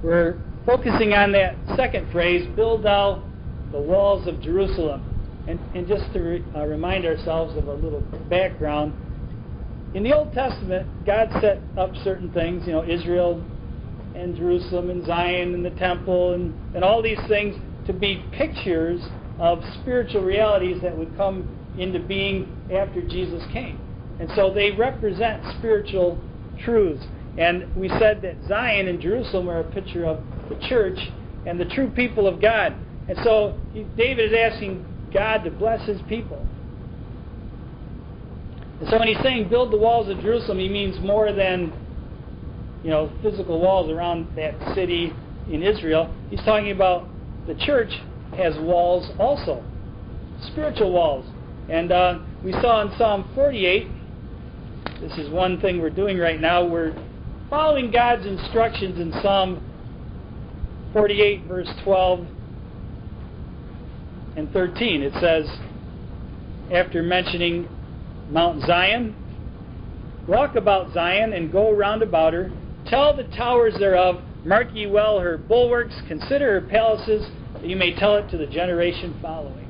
We're focusing on that second phrase, build thou the walls of Jerusalem. And just to remind ourselves of a little background, in the Old Testament, God set up certain things, Israel and Jerusalem and Zion and the temple and all these things to be pictures of spiritual realities that would come into being after Jesus came. And so they represent spiritual truths. And we said that Zion and Jerusalem are a picture of the church and the true people of God. And so David is asking God to bless his people. And so when he's saying build the walls of Jerusalem, he means more than physical walls around that city in Israel. He's talking about the church has walls also, spiritual walls. And we saw in Psalm 48, this is one thing we're doing right now, we're following God's instructions in Psalm 48, verse 12 and 13. It says, after mentioning Mount Zion, walk about Zion and go round about her. Tell the towers thereof, mark ye well her bulwarks, consider her palaces, that you may tell it to the generation following.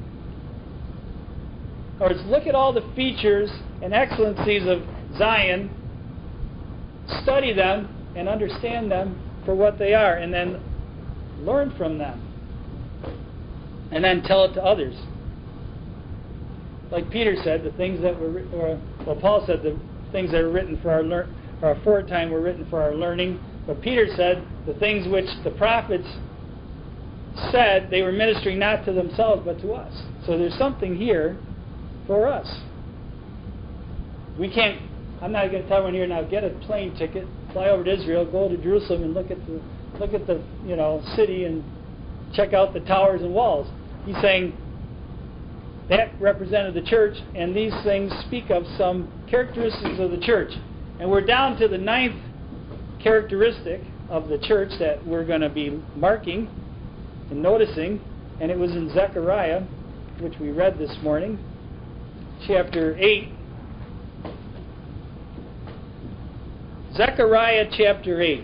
In other words, look at all the features and excellencies of Zion, study them and understand them for what they are, and then learn from them. And then tell it to others. Like Peter said, the things that were, Paul said, the things that are written for our aforetime were written for our learning. But Peter said, the things which the prophets said, they were ministering not to themselves but to us. So there's something here for us. We can't, I'm not going to tell everyone here now, get a plane ticket, fly over to Israel, go to Jerusalem and look at the city and check out the towers and walls. He's saying that represented the church, and these things speak of some characteristics of the church. And we're down to the 9th characteristic of the church that we're going to be marking and noticing, and it was in Zechariah, which we read this morning, chapter 8. Zechariah chapter 8.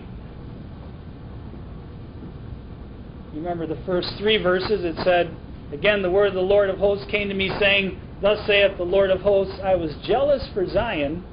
You remember the first 3 verses. It said, again, the word of the Lord of hosts came to me, saying, thus saith the Lord of hosts, I was jealous for Zion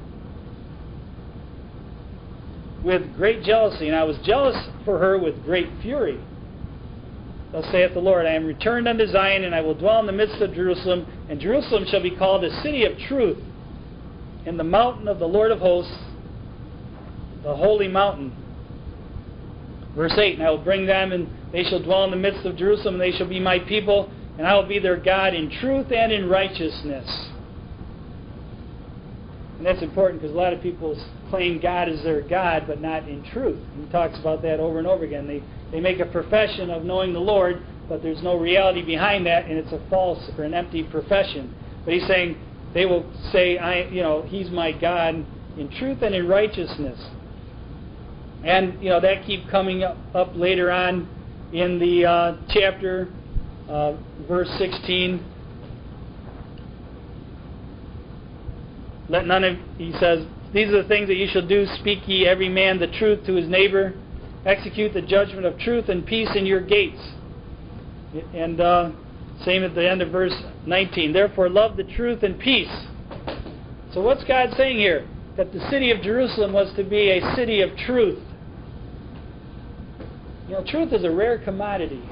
with great jealousy, and I was jealous for her with great fury. Thus saith the Lord, I am returned unto Zion, and I will dwell in the midst of Jerusalem, and Jerusalem shall be called a city of truth, and the mountain of the Lord of hosts, the holy mountain. Verse 8, and I will bring them, and they shall dwell in the midst of Jerusalem, and they shall be my people, and I will be their God in truth and in righteousness. And that's important because a lot of people claim God is their God, but not in truth. He talks about that over and over again. They make a profession of knowing the Lord, but there's no reality behind that, and it's a false or an empty profession. But he's saying, they will say, He's my God in truth and in righteousness. And, that keep coming up later on in the chapter, verse 16. He says, these are the things that you shall do. Speak ye every man the truth to his neighbor. Execute the judgment of truth and peace in your gates. And same at the end of verse 19. Therefore love the truth and peace. So what's God saying here? That the city of Jerusalem was to be a city of truth. Truth is a rare commodity.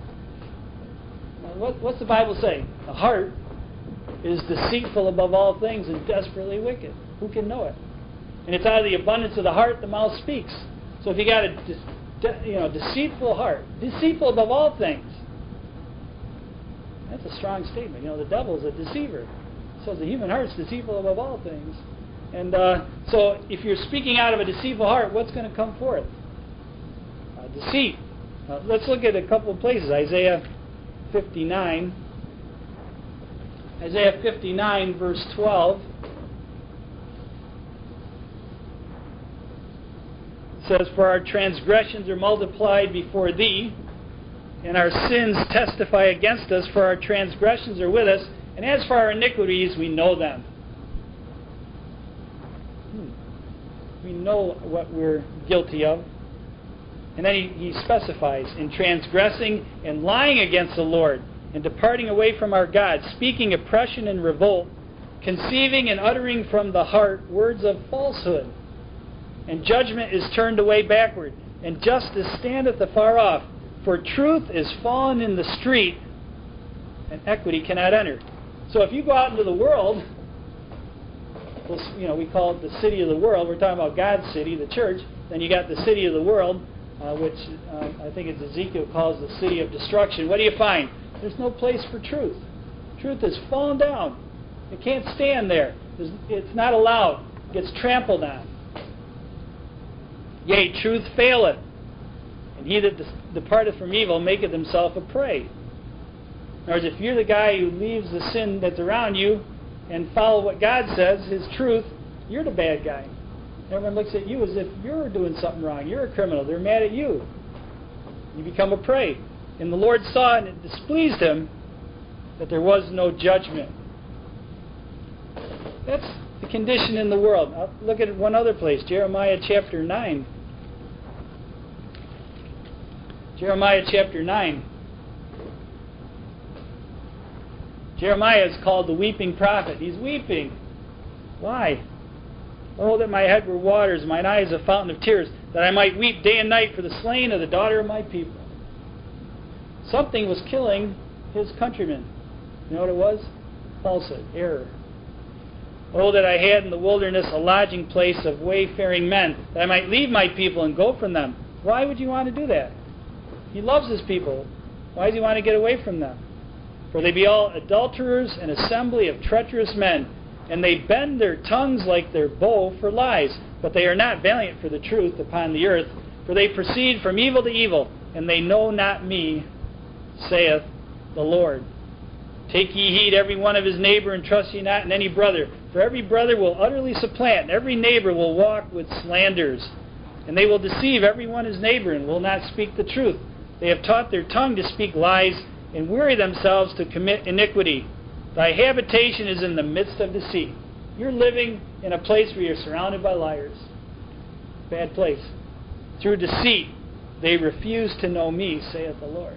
What's the Bible say? The heart is deceitful above all things and desperately wicked. Who can know it? And it's out of the abundance of the heart the mouth speaks. So if you got a deceitful heart, deceitful above all things, that's a strong statement. The devil's a deceiver. It says the human heart's deceitful above all things. And so if you're speaking out of a deceitful heart, what's going to come forth? Deceit. Let's look at a couple of places. Isaiah 59. Isaiah 59, verse 12. Says, for our transgressions are multiplied before thee, and our sins testify against us, for our transgressions are with us, and as for our iniquities, we know them. We know what we're guilty of. And then he specifies, in transgressing and lying against the Lord, and departing away from our God, speaking oppression and revolt, conceiving and uttering from the heart words of falsehood. And judgment is turned away backward, and justice standeth afar off. For truth is fallen in the street, and equity cannot enter. So if you go out into the world, we call it the city of the world. We're talking about God's city, the church. Then you got the city of the world, which I think it's Ezekiel calls the city of destruction. What do you find? There's no place for truth. Truth has fallen down. It can't stand there. It's not allowed. It gets trampled on. Yea, truth faileth, and he that departeth from evil maketh himself a prey. In other words, if you're the guy who leaves the sin that's around you and follow what God says, His truth, you're the bad guy. Everyone looks at you as if you're doing something wrong. You're a criminal. They're mad at you. You become a prey. And the Lord saw and it displeased Him that there was no judgment. That's the condition in the world. I'll look at one other place, Jeremiah chapter 9. Jeremiah chapter 9. Jeremiah is called the weeping prophet. He's weeping. Why? Oh, that my head were waters, mine eyes a fountain of tears, that I might weep day and night for the slain of the daughter of my people. Something was killing his countrymen. You know what it was? Falsehood, error. Oh, that I had in the wilderness a lodging place of wayfaring men, that I might leave my people and go from them. Why would you want to do that? He loves His people. Why does He want to get away from them? For they be all adulterers, an assembly of treacherous men, and they bend their tongues like their bow for lies, but they are not valiant for the truth upon the earth, for they proceed from evil to evil, and they know not me, saith the Lord. Take ye heed every one of his neighbor, and trust ye not in any brother, for every brother will utterly supplant, and every neighbor will walk with slanders. And they will deceive every one his neighbor, and will not speak the truth. They have taught their tongue to speak lies, and weary themselves to commit iniquity. Thy habitation is in the midst of deceit. You're living in a place where you're surrounded by liars. Bad place. Through deceit, they refuse to know me, saith the Lord.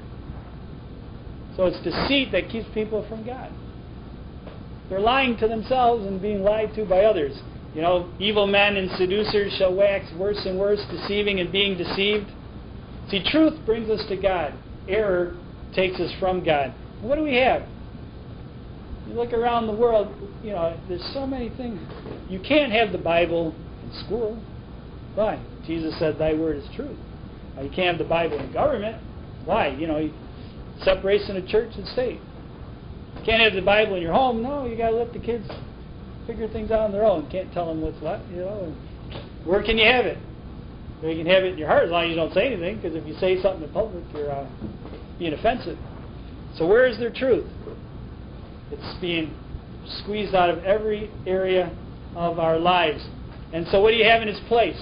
So it's deceit that keeps people from God. They're lying to themselves and being lied to by others. You know, evil men and seducers shall wax worse and worse, deceiving and being deceived. See, truth brings us to God. Error takes us from God. And what do we have? You look around the world, there's so many things. You can't have the Bible in school. Why? Jesus said, thy word is truth. You can't have the Bible in government. Why? Separation of church and state. You can't have the Bible in your home. No, you got to let the kids figure things out on their own. Can't tell them what's what. Where can you have it? Well, you can have it in your heart as long as you don't say anything, because if you say something in public, you're being offensive. So where is their truth? It's being squeezed out of every area of our lives. And so what do you have in its place?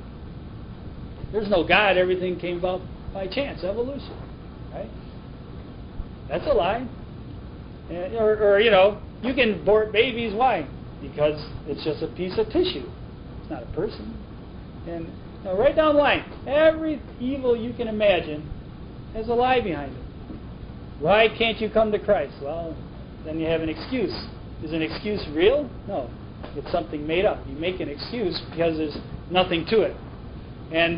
There's no God. Everything came about by chance, evolution. Right? That's a lie. Or you can abort babies. Why? Because it's just a piece of tissue. It's not a person. And right down the line, every evil you can imagine has a lie behind it. Why can't you come to Christ? Well, then you have an excuse. Is an excuse real? No. It's something made up. You make an excuse because there's nothing to it. And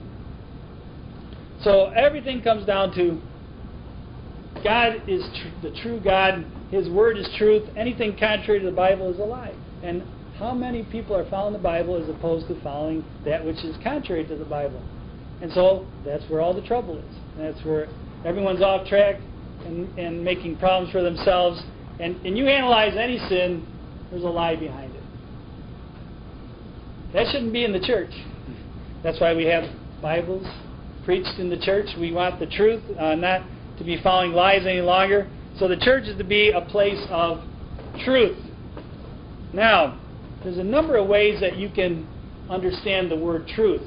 so everything comes down to God is the true God. His word is truth. Anything contrary to the Bible is a lie. And how many people are following the Bible as opposed to following that which is contrary to the Bible? And so that's where all the trouble is. And that's where everyone's off track and making problems for themselves. And you analyze any sin, there's a lie behind it. That shouldn't be in the church. That's why we have Bibles preached in the church. We want the truth, not to be following lies any longer. So the church is to be a place of truth. Now, there's a number of ways that you can understand the word truth.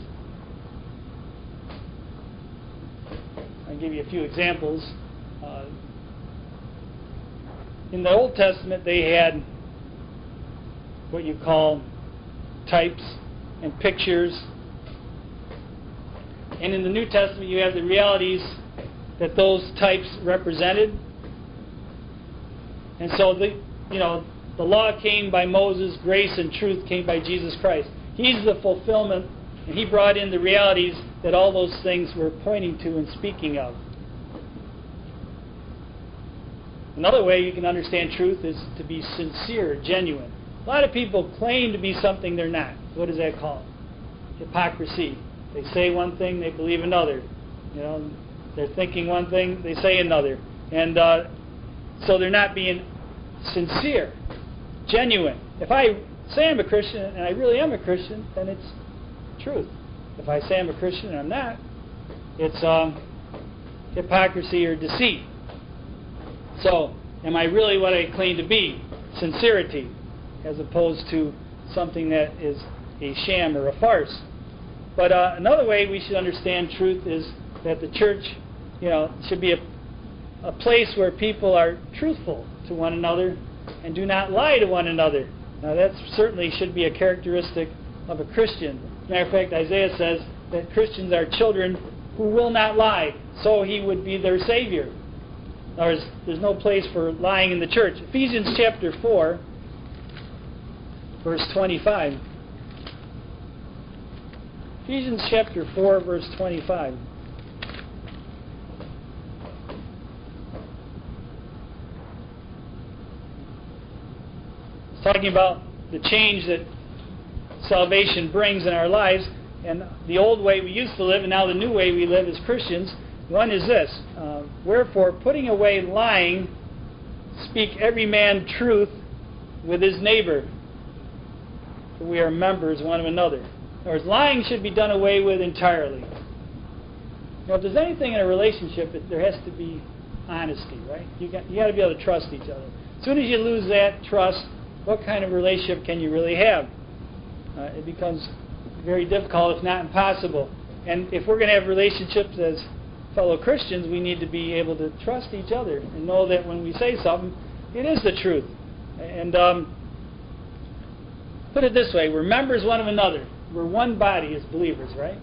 I'll give you a few examples. In the Old Testament, they had what you call types and pictures. And in the New Testament, you have the realities that those types represented. And so the law came by Moses, grace and truth came by Jesus Christ. He's the fulfillment, and he brought in the realities that all those things were pointing to and speaking of. Another way you can understand truth is to be sincere, genuine. A lot of people claim to be something they're not. What is that called? Hypocrisy. They say one thing, they believe another. They're thinking one thing, they say another. And so they're not being sincere, genuine. If I say I'm a Christian and I really am a Christian, then it's truth. If I say I'm a Christian and I'm not, it's hypocrisy or deceit. So, am I really what I claim to be? Sincerity, as opposed to something that is a sham or a farce. But another way we should understand truth is that the church, should be a place where people are truthful to one another and do not lie to one another. Now that certainly should be a characteristic of a Christian. Matter of fact, Isaiah says that Christians are children who will not lie, so he would be their Savior. There's no place for lying in the church. Ephesians chapter 4, verse 25. Ephesians chapter 4, verse 25. It's talking about the change that salvation brings in our lives, and the old way we used to live and now the new way we live as Christians. One is this: wherefore, putting away lying, speak every man truth with his neighbor, for we are members one of another. In other words, lying should be done away with entirely. If there's anything in a relationship, there has to be honesty, right? You got to be able to trust each other. As soon as you lose that trust, what kind of relationship can you really have? It becomes very difficult, if not impossible. And if we're going to have relationships as fellow Christians, we need to be able to trust each other and know that when we say something, it is the truth. And put it this way: we're members one of another. We're one body as believers, right?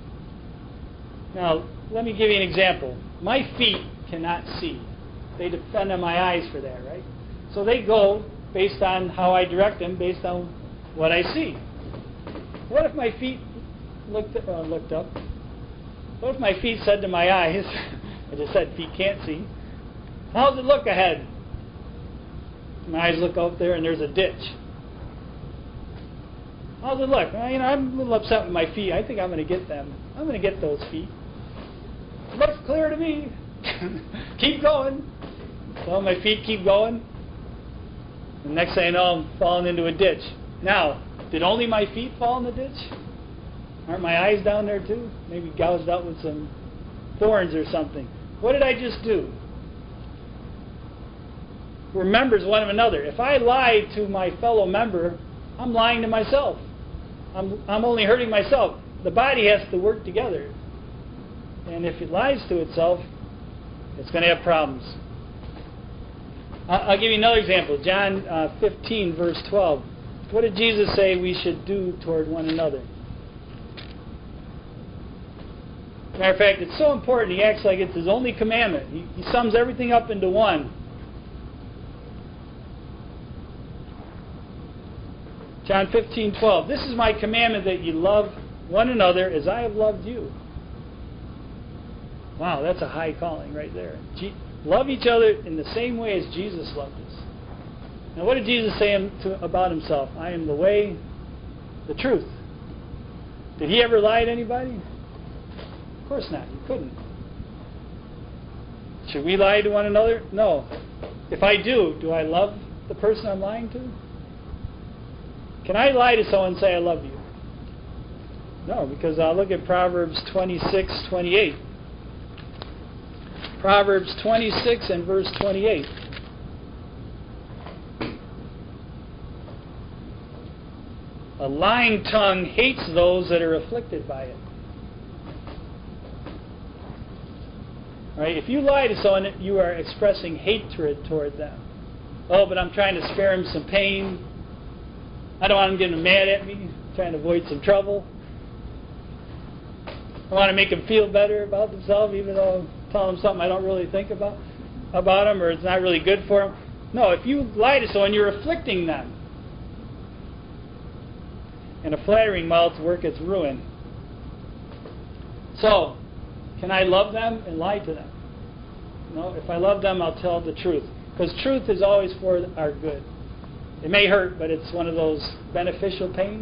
Now, let me give you an example. My feet cannot see. They depend on my eyes for that, right? So they go based on how I direct them, based on what I see. What if my feet looked up? What if my feet said to my eyes, I just said feet can't see, how does it look ahead? My eyes look out there and there's a ditch. How does it look? I'm a little upset with my feet. I think I'm going to get them. I'm going to get those feet. It looks clear to me. Keep going. So my feet keep going. The next thing I know, I'm falling into a ditch. Now, did only my feet fall in the ditch? Aren't my eyes down there too? Maybe gouged out with some thorns or something. What did I just do? We're members one of another. If I lie to my fellow member, I'm lying to myself. I'm only hurting myself. The body has to work together. And if it lies to itself, it's going to have problems. I'll give you another example. John 15, verse 12. What did Jesus say we should do toward one another? Matter of fact, it's so important, he acts like it's his only commandment. He sums everything up into one. John 15:12. This is my commandment, that you love one another as I have loved you. Wow, that's a high calling right there. Love each other in the same way as Jesus loved us. Now, what did Jesus say about himself? I am the way, the truth. Did he ever lie to anybody? Of course not. He couldn't. Should we lie to one another? No. If I do I love the person I'm lying to? Can I lie to someone and say I love you? No, because look at Proverbs 26:28. Proverbs 26 and verse 28. A lying tongue hates those that are afflicted by it. Right? If you lie to someone, you are expressing hatred toward them. Oh, but I'm trying to spare him some pain. I don't want him getting mad at me. I'm trying to avoid some trouble. I want to make them feel better about themselves, even though I'm telling them something I don't really think about them, or it's not really good for them. No, if you lie to someone, you're afflicting them. And a flattering mouth worketh ruin. So, can I love them and lie to them? No, if I love them, I'll tell the truth. Because truth is always for our good. It may hurt, but it's one of those beneficial pains.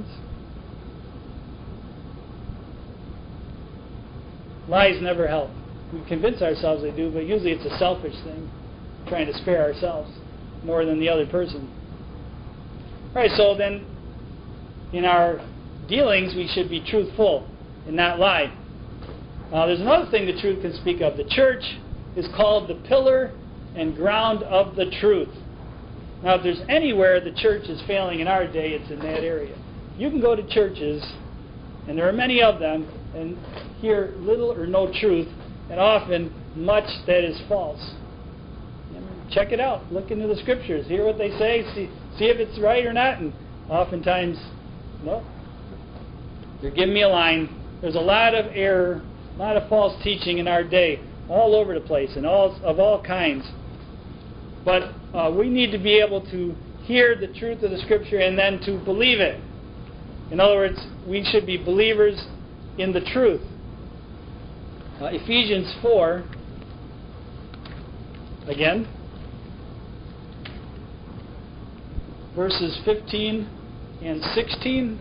Lies never help. We convince ourselves they do, but usually it's a selfish thing, trying to spare ourselves more than the other person. All right, so then in our dealings, we should be truthful and not lie. There's another thing the truth can speak of. The church is called the pillar and ground of the truth. Now, if there's anywhere the church is failing in our day, it's in that area. You can go to churches, and there are many of them, and hear little or no truth, and often much that is false. Check it out. Look into the Scriptures. Hear what they say. See if it's right or not. And oftentimes, no. They're giving me a line. There's a lot of error, a lot of false teaching in our day, all over the place, and of all kinds. But we need to be able to hear the truth of the Scripture and then to believe it. In other words, we should be believers in the truth. Ephesians 4, again, verses 15 and 16.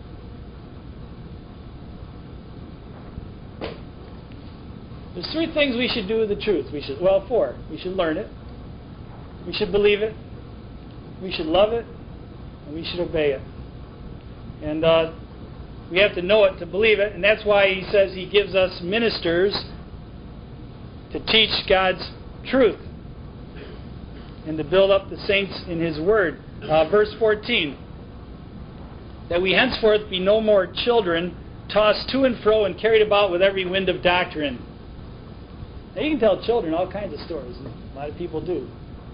There's three things we should do with the truth. Four. We should learn it. We should believe it. We should love it. And we should obey it. And we have to know it to believe it. And that's why he says he gives us ministers to teach God's truth and to build up the saints in his word. Verse 14. That we henceforth be no more children, tossed to and fro and carried about with every wind of doctrine. Now you can tell children all kinds of stories. A lot of people do.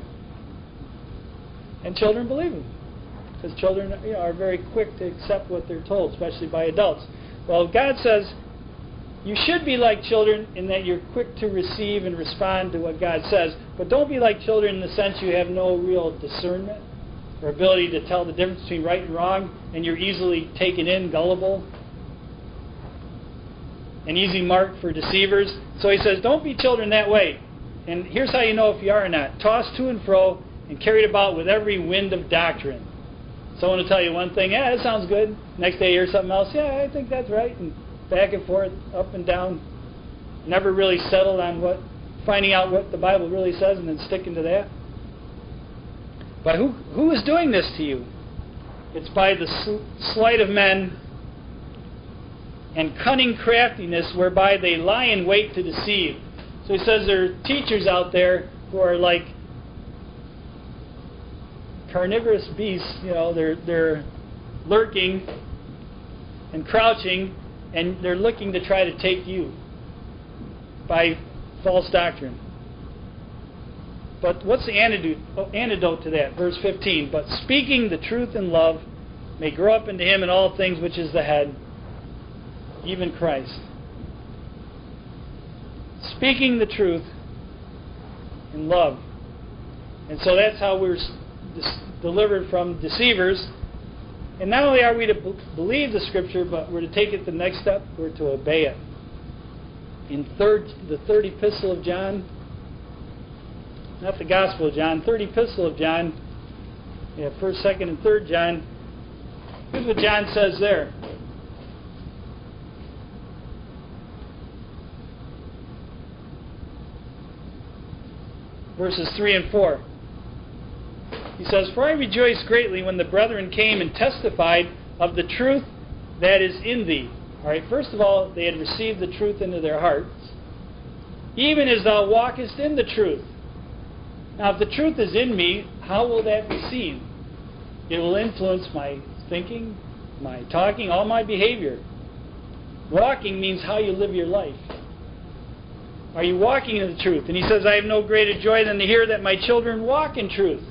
And children believe them. Because children are very quick to accept what they're told, especially by adults. Well, God says you should be like children in that you're quick to receive and respond to what God says. But don't be like children in the sense you have no real discernment or ability to tell the difference between right and wrong, and you're easily taken in, gullible, an easy mark for deceivers. So he says, don't be children that way. And here's how you know if you are or not. Tossed to and fro and carried about with every wind of doctrine. Someone will tell you one thing, yeah, that sounds good. Next day you hear something else, yeah, I think that's right. And back and forth, up and down. Never really settled on finding out what the Bible really says and then sticking to that. But who is doing this to you? It's by the sleight of men and cunning craftiness whereby they lie in wait to deceive. So he says there are teachers out there who are like carnivorous beasts. They're lurking and crouching, and they're looking to try to take you by false doctrine. But what's the antidote to that? Verse 15. But speaking the truth in love may grow up into him in all things which is the head, even Christ. Speaking the truth in love. And so that's how we're delivered from deceivers. And not only are we to believe the Scripture, but we're to take it the next step. We're to obey it. In the third epistle of John, not the Gospel of John, third epistle of John, 1st, 2nd, and 3rd John, here's what John says there. Verses 3 and 4. He says, For I rejoiced greatly when the brethren came and testified of the truth that is in thee. All right, first of all, they had received the truth into their hearts. Even as thou walkest in the truth. Now, if the truth is in me, how will that be seen? It will influence my thinking, my talking, all my behavior. Walking means how you live your life. Are you walking in the truth? And he says, I have no greater joy than to hear that my children walk in truth.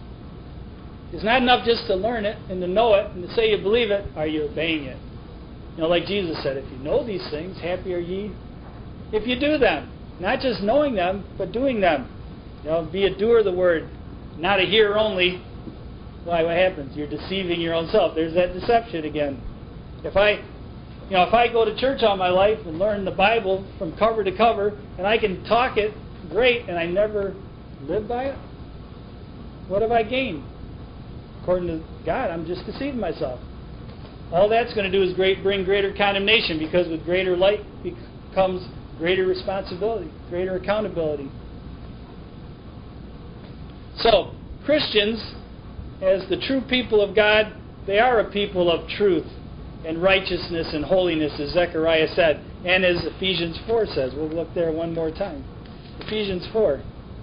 It's not enough just to learn it and to know it and to say you believe it. Are you obeying it? Like Jesus said, if you know these things, happy are ye if you do them. Not just knowing them, but doing them. Be a doer of the word, not a hearer only. Why? What happens? You're deceiving your own self. There's that deception again. If I go to church all my life and learn the Bible from cover to cover, and I can talk it great, and I never live by it, what have I gained? According to God, I'm just deceiving myself. All that's going to do is bring greater condemnation, because with greater light comes greater responsibility, greater accountability. So, Christians, as the true people of God, they are a people of truth and righteousness and holiness, as Zechariah said, and as Ephesians 4 says. We'll look there one more time. Ephesians 4.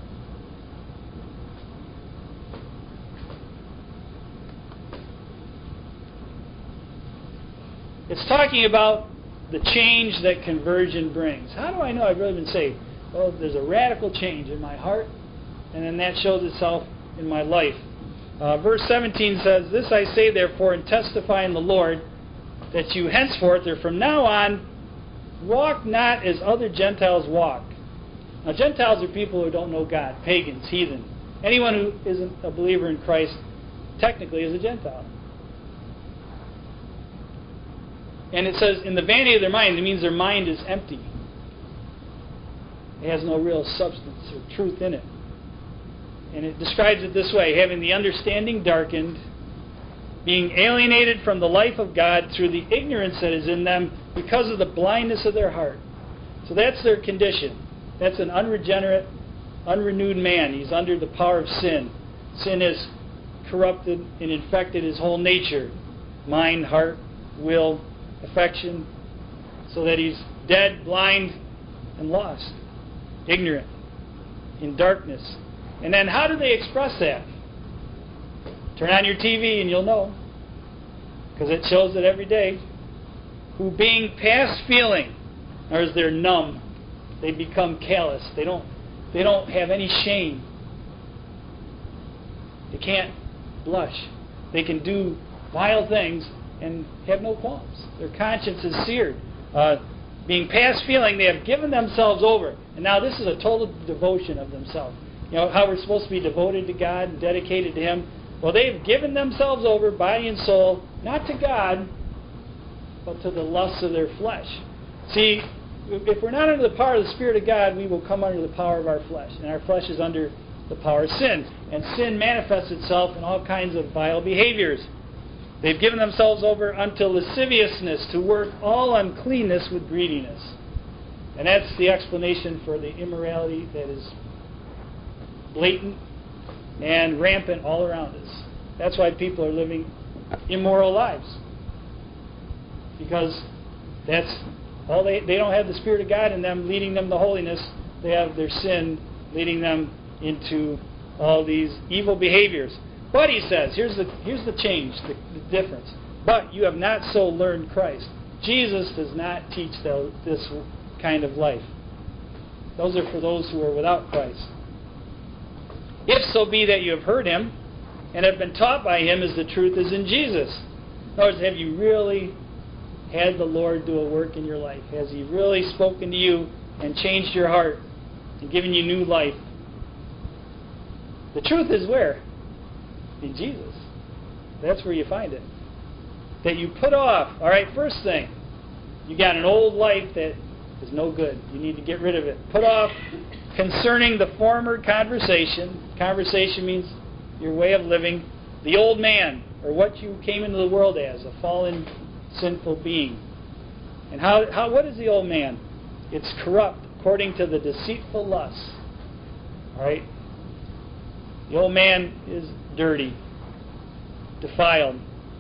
It's talking about the change that conversion brings. How do I know I've really been saved? Well, there's a radical change in my heart, and then that shows itself in my life. Verse 17 says, "This I say therefore, and testify in the Lord, that you henceforth, or from now on, walk not as other Gentiles walk." Now, Gentiles are people who don't know God, pagans, heathen. Anyone who isn't a believer in Christ technically is a Gentile. And it says, in the vanity of their mind, it means their mind is empty. It has no real substance or truth in it. And it describes it this way: having the understanding darkened, being alienated from the life of God through the ignorance that is in them because of the blindness of their heart. So that's their condition. That's an unregenerate, unrenewed man. He's under the power of sin. Sin has corrupted and infected his whole nature: mind, heart, will, affection, so that he's dead, blind, and lost, ignorant, in darkness. And then how do they express that? Turn on your TV and you'll know, because it shows it every day. Who being past feeling, or as they're numb, they become callous. They don't have any shame. They can't blush. They can do vile things and have no qualms. Their conscience is seared. Being past feeling, they have given themselves over. And now this is a total devotion of themselves. How we're supposed to be devoted to God and dedicated to Him. Well, they've given themselves over, body and soul, not to God, but to the lusts of their flesh. See, if we're not under the power of the Spirit of God, we will come under the power of our flesh. And our flesh is under the power of sin. And sin manifests itself in all kinds of vile behaviors. They've given themselves over unto lasciviousness, to work all uncleanness with greediness. And that's the explanation for the immorality that is blatant and rampant all around us. That's why people are living immoral lives. Because that's all they don't have the Spirit of God in them leading them to holiness. They have their sin leading them into all these evil behaviors. But he says, here's the change, the difference. But you have not so learned Christ. Jesus does not teach this kind of life. Those are for those who are without Christ. If so be that you have heard Him and have been taught by Him as the truth is in Jesus. In other words, have you really had the Lord do a work in your life? Has He really spoken to you and changed your heart and given you new life? The truth is where? In Jesus. That's where you find it. That you put off. All right, first thing, you got an old life that is no good. You need to get rid of it. Put off concerning the former conversation. Conversation means your way of living. The old man, or what you came into the world as, a fallen, sinful being. And what is the old man? It's corrupt according to the deceitful lusts. All right? The old man is dirty, defiled,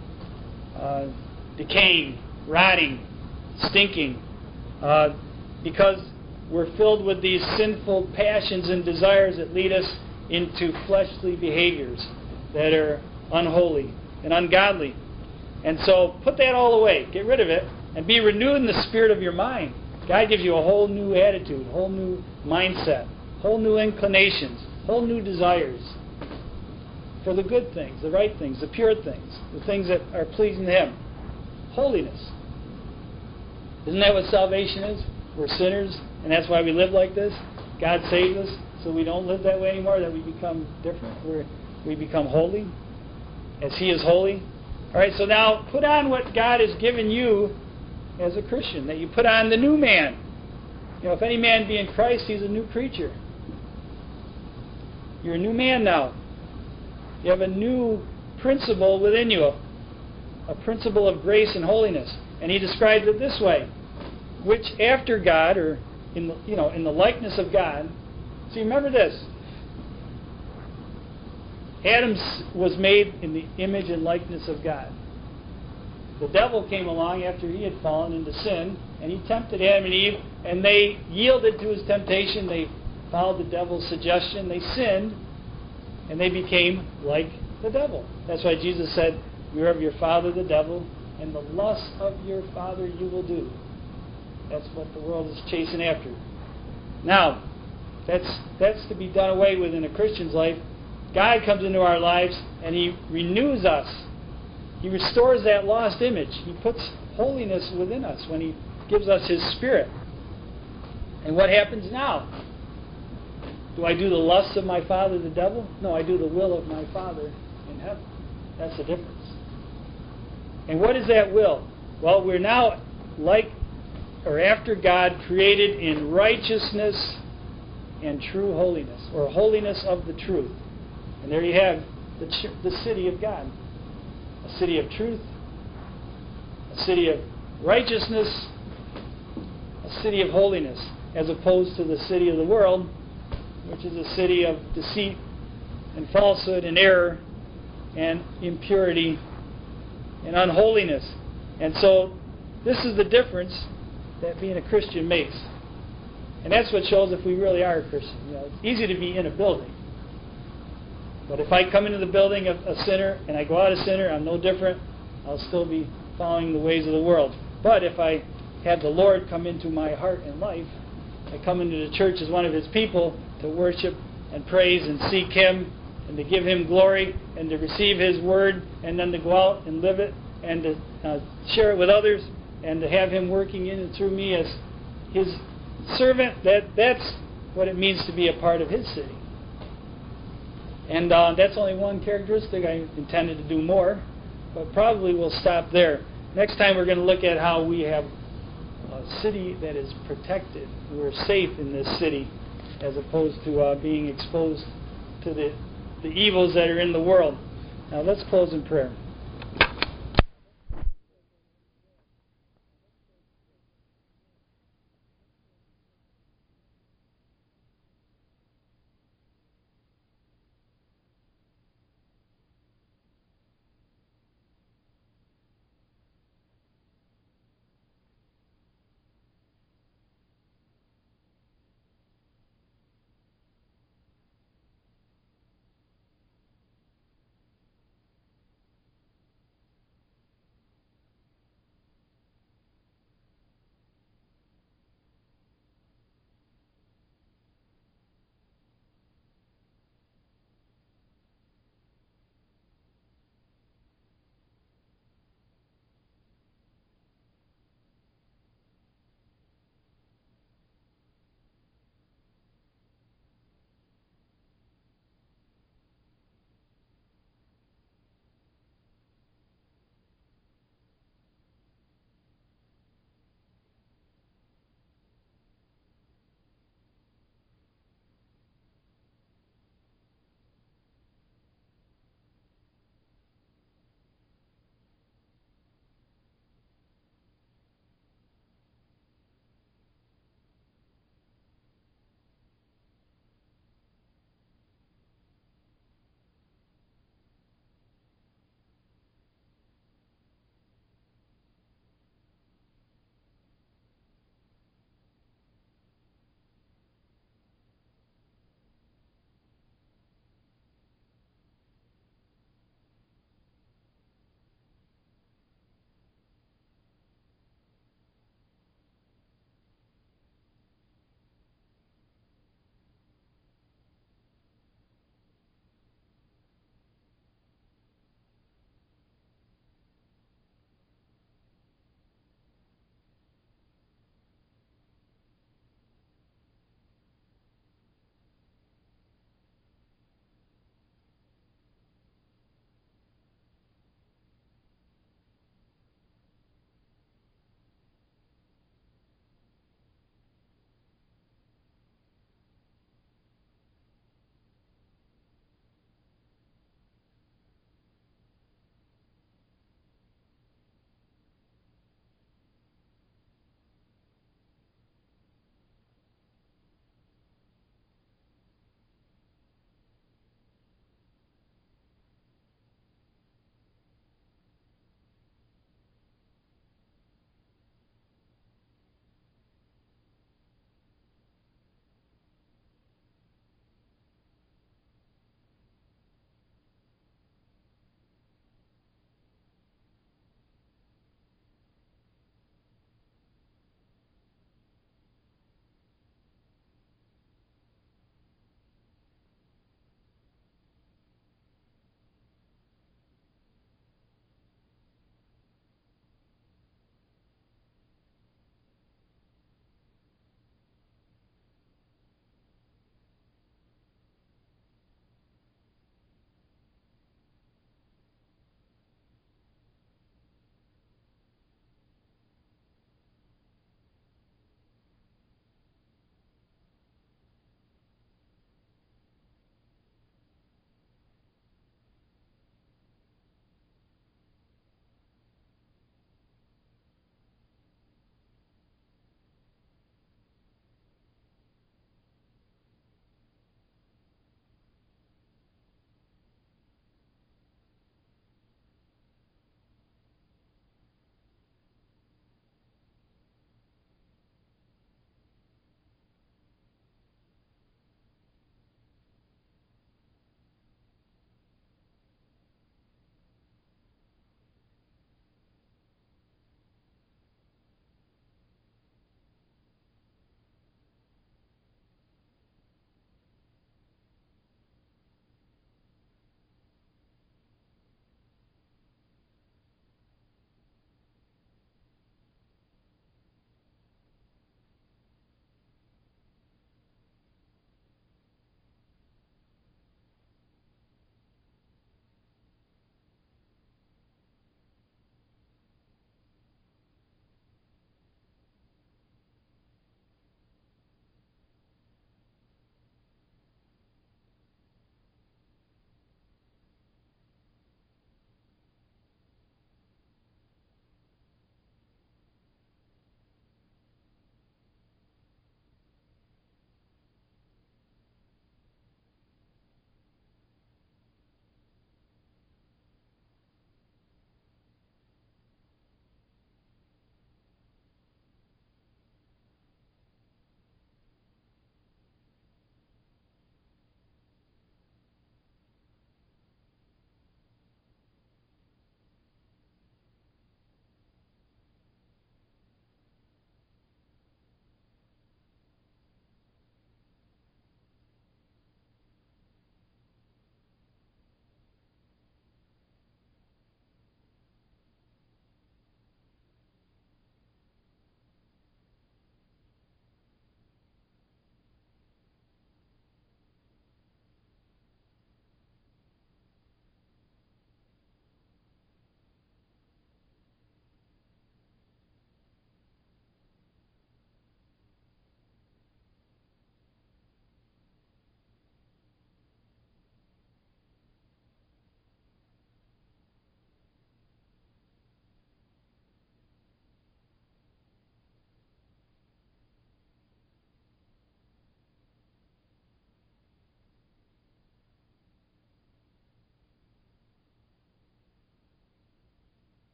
decaying, rotting, stinking, because we're filled with these sinful passions and desires that lead us into fleshly behaviors that are unholy and ungodly. And so put that all away. Get rid of it and be renewed in the spirit of your mind. God gives you a whole new attitude, a whole new mindset, whole new inclinations, whole new desires for the good things, the right things, the pure things, the things that are pleasing to Him. Holiness. Isn't that what salvation is? We're sinners, and that's why we live like this. God saves us so we don't live that way anymore, that we become different. We become holy as He is holy. All right, so now put on what God has given you as a Christian, that you put on the new man. You know, if any man be in Christ, he's a new creature. You're a new man now. You have a new principle within you, a principle of grace and holiness. And he describes it this way, which after God, or in the likeness of God. So remember this. Adam was made in the image and likeness of God. The devil came along after he had fallen into sin, and he tempted Adam and Eve, and they yielded to his temptation. They followed the devil's suggestion. They sinned, and they became like the devil. That's why Jesus said, "You're of your father the devil, and the lust of your father you will do." That's what the world is chasing after. Now, that's to be done away with in a Christian's life. God comes into our lives, and He renews us. He restores that lost image. He puts holiness within us when He gives us His Spirit. And what happens now? Do I do the lusts of my father, the devil? No, I do the will of my Father in heaven. That's the difference. And what is that will? Well, we're now after God, created in righteousness and true holiness, or holiness of the truth. And there you have the city of God. A city of truth, a city of righteousness, a city of holiness, as opposed to the city of the world, which is a city of deceit and falsehood and error and impurity and unholiness. And so this is the difference that being a Christian makes. And that's what shows if we really are a Christian. You know, it's easy to be in a building. But if I come into the building of a sinner and I go out a sinner, I'm no different. I'll still be following the ways of the world. But if I have the Lord come into my heart and life, I come into the church as one of His people to worship and praise and seek Him and to give Him glory and to receive His word and then to go out and live it and to share it with others and to have Him working in and through me as His servant. That's what it means to be a part of His city. And that's only one characteristic. I intended to do more, but probably we'll stop there. Next time we're going to look at how we have a city that is protected. We're safe in this city as opposed to being exposed to the evils that are in the world. Now let's close in prayer.